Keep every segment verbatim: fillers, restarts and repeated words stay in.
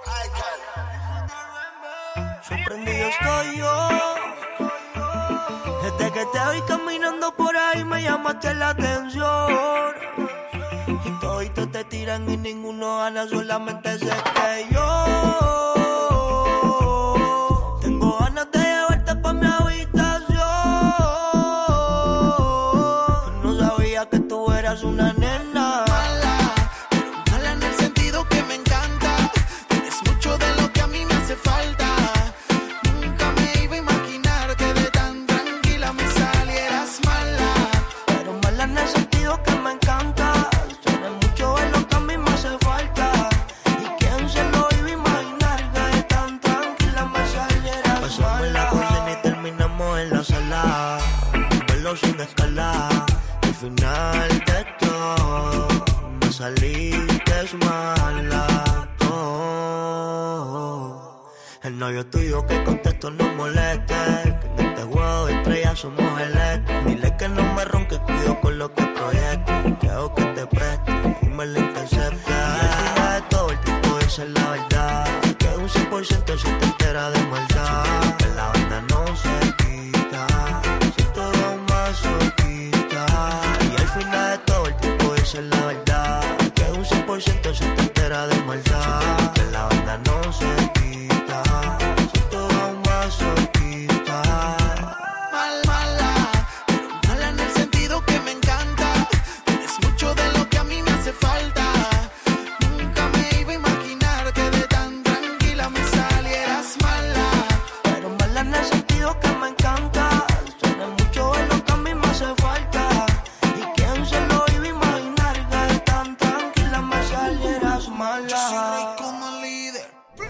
Sorprendido estoy yo. Desde que te vi caminando por ahí me llamaste la atención. Y toditos te tiran y ninguno gana, solamente sé que yo tengo ganas de llevarte pa' mi habitación. No sabía que tú eras una nena mala, pero mala en el sentido que me encanta. Tienes mucho de lo que a mí me hace falta. Nunca me iba a imaginar que de tan tranquila me salieras mala. Pero mala en el sentido que me encanta. Tienes mucho de lo que a mí me hace falta. ¿Y quién se lo iba a imaginar que de tan tranquila me salieras mala? Pasamos en la cocina y terminamos en la sala. Un vuelo sin escala. Al final de todo me saliste mala. Oh. El novio tuyo que contesto no moleste, que en este juego de estrellas somos el este. Dile que no me ronque, cuido con lo que proyecto. Que hago que te preste y me la intercepte. Y al final de todo el tiempo dice la verdad, que un cien por ciento si te entera de maldad. Que la banda no se quita, si todo un masoquista. Y al final de todo el tiempo dice la verdad, que un cien por ciento si te entera de maldad. Que la banda no se quita, si todo un masoquista. Mal, mala, pero mala en el sentido que me encanta. Tienes mucho de lo que a mí me hace falta. Nunca me iba a imaginar que de tan tranquila me salieras mala. Pero mala en el sentido que me encanta. Tienes mucho de lo que a mí me hace falta. ¿Y quién se lo iba a imaginar que de tan tranquila me salieras mala? Yo soy rey como líder.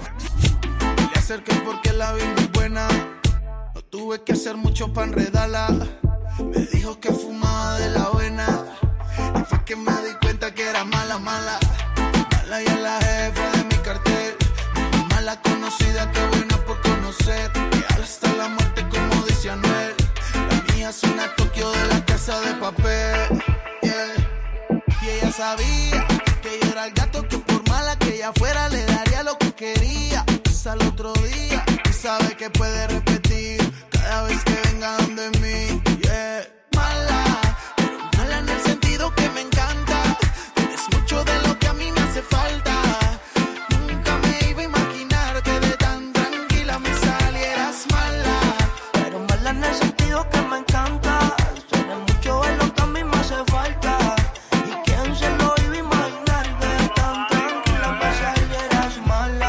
Le acerqué porque la vi muy buena. No tuve que hacer mucho pa' enredarla. Me dijo que fumaba de la buena. Y fue que me di cuenta que era mala, mala. Mala y a la jefa de mi cartel. Mala conocida, que buena por conocer. Que hasta la muerte, como dice Anuel. La mía es una Tokio de la casa de papel. Yeah. Y ella sabía que yo era el gato, que por mala que ella fuera le daría lo que quería. Hasta el otro día y sabe que puede repetir cada vez que venga donde mí. Yeah. Mala, pero mala en el sentido que me encanta. Tienes mucho de lo que a mí me hace falta. Nunca me iba a imaginar que de tan tranquila me salieras mala. Pero mala en el sentido que me encanta. Tienes mucho de lo que a mí me hace falta. ¿Y quién se lo iba a imaginar que de tan tranquila me salieras mala?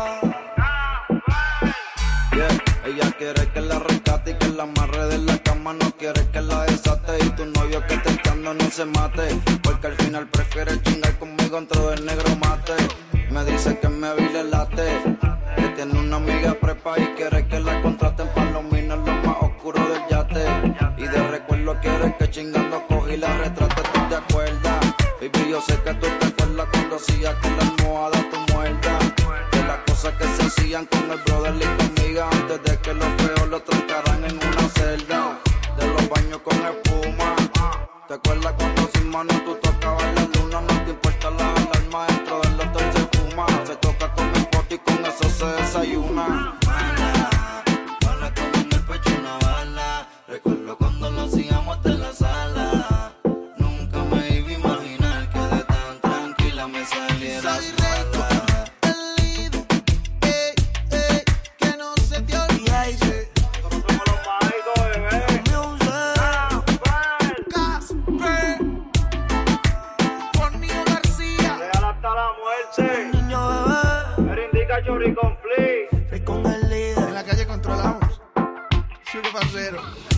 Yeah, ella quiere que la rescate y que la amarre de la cama, no quiere que la desate. Y tu novio que te estando no se mate, porque al final prefiere chingar conmigo dentro del negro mate. Me dice que me vi le late, que tiene una amiga prepa y quiere que la contraten para los minas lo más oscuro del yate. Y de recuerdo quiere que chingando cogí la retrate, ¿tú te acuerdas? Baby, yo sé que tú te acuerdas cuando hacía que la almohada tu muerda. De las cosas que se hacían con el brother y tu amiga antes de que los feos lo trancaran en una celda. De los baños con espuma. ¿Te acuerdas cuando sin mano tú tocabas la luna? No te importa la alarma, dentro del hotel se fuma. Se toca con el pote y con eso se desayuna. Mala, mala como en el pecho una bala. Recuerdo cuando lo hacíamos hasta en la sala. Nunca me iba a imaginar que de tan tranquila me salieras Soy rey mala. como el líder. Ey, ey, que no se te olvide. Nosotros somos los mágicos, bebé. Casper, Juanillo García. Real hasta la muerte. Niño bebé, Pero indica Chori Complete. soy con el líder. En la calle controlamos. Sugar Parcero.